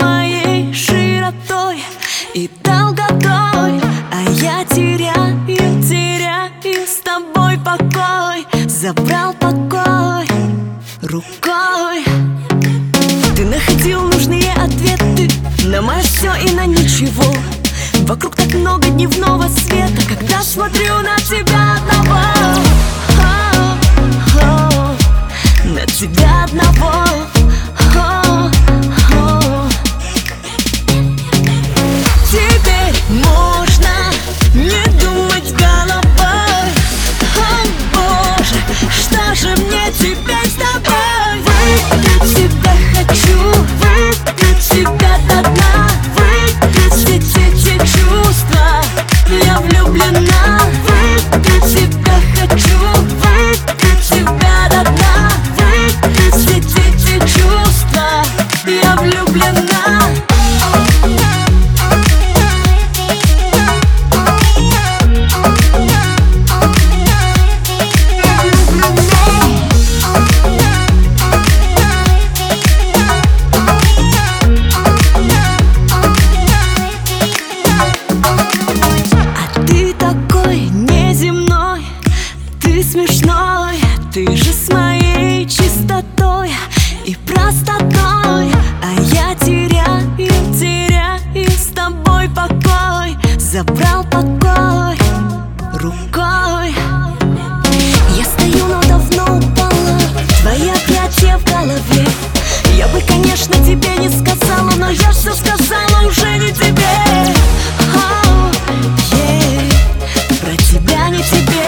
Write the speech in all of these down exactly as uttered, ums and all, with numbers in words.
моей широтой и долготой, а я теряю, теряю с тобой покой. Забрал покой рукой. Ты находил нужные ответы на мое все и на ничего. Вокруг так много дневного света, когда смотрю на тебя одного. О-о-о, на тебя одного. О-о-о. Теперь можно не думать головой. О боже, что же мне теперь с тобой? Выпить тебя хочу, выпить тебя до дна, выпить все эти чувства. Я влюблена. Выпить тебя хочу, выпить тебя до дна, выпить все эти чувства. Я влюблена. Смешной, ты же с моей чистотой и простотой, а я теряю, теряю с тобой покой. Забрал покой рукой. Я стою, но давно упала, твои объятия в голове. Я бы, конечно, тебе не сказала, но я все сказала уже не тебе. Oh, yeah. Про тебя не тебе.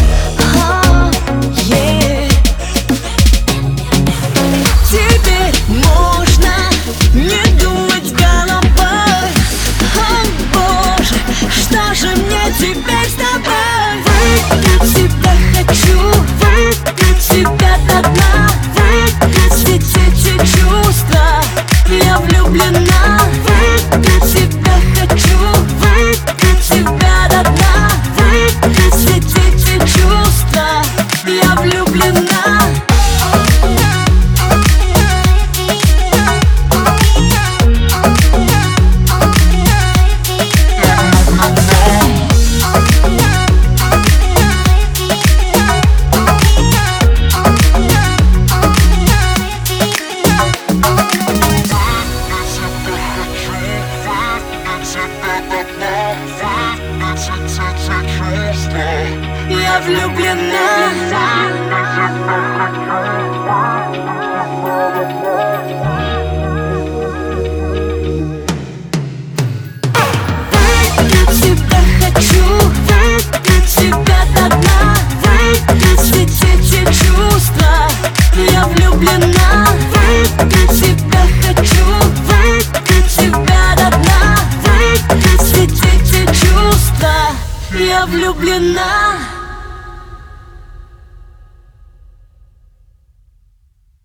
Теперь с тобой. Выпить тебя хочу, выпить тебя до дна, выпить все эти чувства. Я влюблена. Выпить тебя хочу, выпить тебя до дна, выпить все эти чувства. Я влюблена. Я влюблена. Выпить тебя хочу, выпить тебя до дна, выпить все эти чувства. Я влюблена. Выпить тебя хочу, выпить тебя до дна, выпить все эти чувства. Я влюблена.